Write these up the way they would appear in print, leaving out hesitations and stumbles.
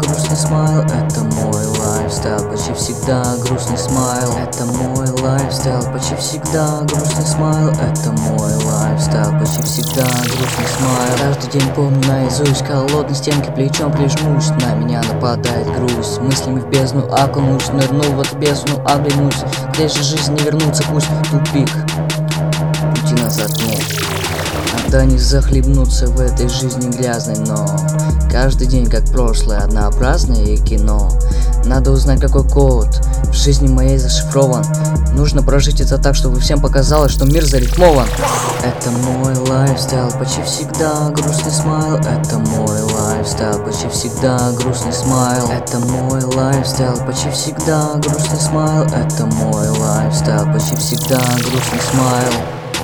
грустный смайл, это мой лайфстайл. Почти всегда грустный смайл, это мой лайфстайл. Почти всегда грустный смайл, это мой лайфстайл. Почти всегда грустный смайл. Каждый день помню наизусть, холодной стенки плечом прижмусь. На меня нападает грусть, мыслями в бездну окунусь. Нырну в эту бездну, оглянусь. Где же жизнь не вернуться, пусть тупик, пути назад нет. Надо не захлебнуться в этой жизни грязной, но каждый день как прошлое, однообразное кино. Надо узнать, какой код в жизни моей зашифрован. Нужно прожить это так, чтобы всем показалось, что мир зарифмован. Это мой лайфстайл, почти всегда грустный смайл. Это мой лайфстайл, почти всегда грустный смайл. Это мой лайфстайл, почти всегда грустный смайл. Это мой лайфстайл, почти всегда грустный смайл.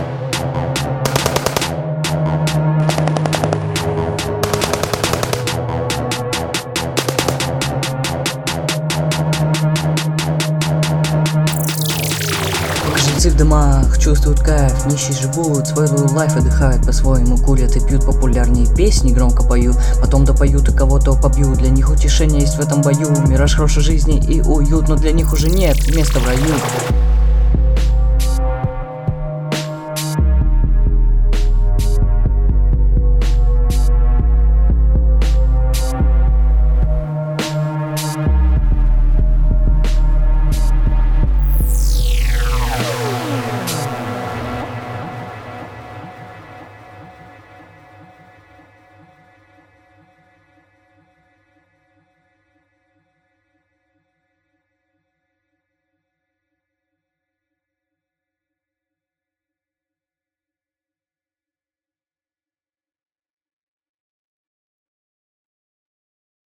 Жильцы в домах чувствуют кайф, нищие живут свой лайф, отдыхают по-своему, курят и пьют, популярные песни громко поют, потом допоют и кого-то побьют. Для них утешение есть в этом бою, мираж хорошей жизни и уют, но для них уже нет места в раю.